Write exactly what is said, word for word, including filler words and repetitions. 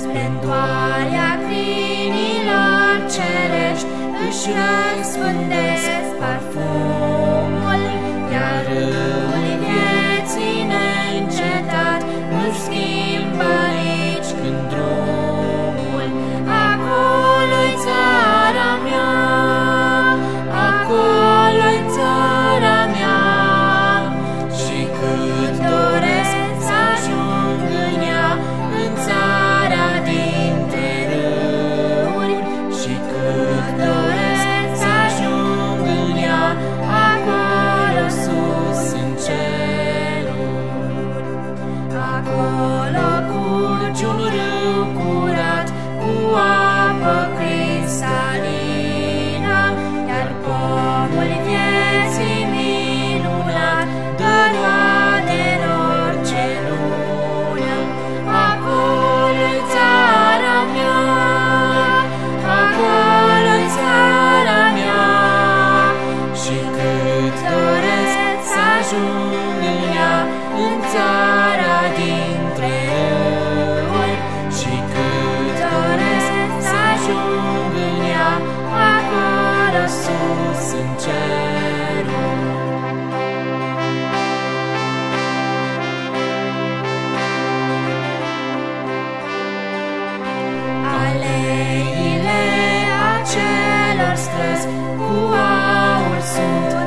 splendoarea crinilor cerești își răspândesc parfumul, iar râul vieții neîncetat nu-și schimbă nici când drumul. Acolo-i țara mea, acolo-i țara mea, și cât doresc să ajung în ea, în țara dintre râuri, și cât doresc să ajung în ea, acolo sus în ceruri. Acolo curge un râu curat cu apă cristalină, iar pomul vieții minunat dă roade în orice lună. Acolo-i țara mea, acolo-i țara mea, și cât doresc să ajung în ea, în țara dintre râuri, și cât doresc să ajung în ea, acolo sus în ceruri. Aleile acelor străzi cu aur sunt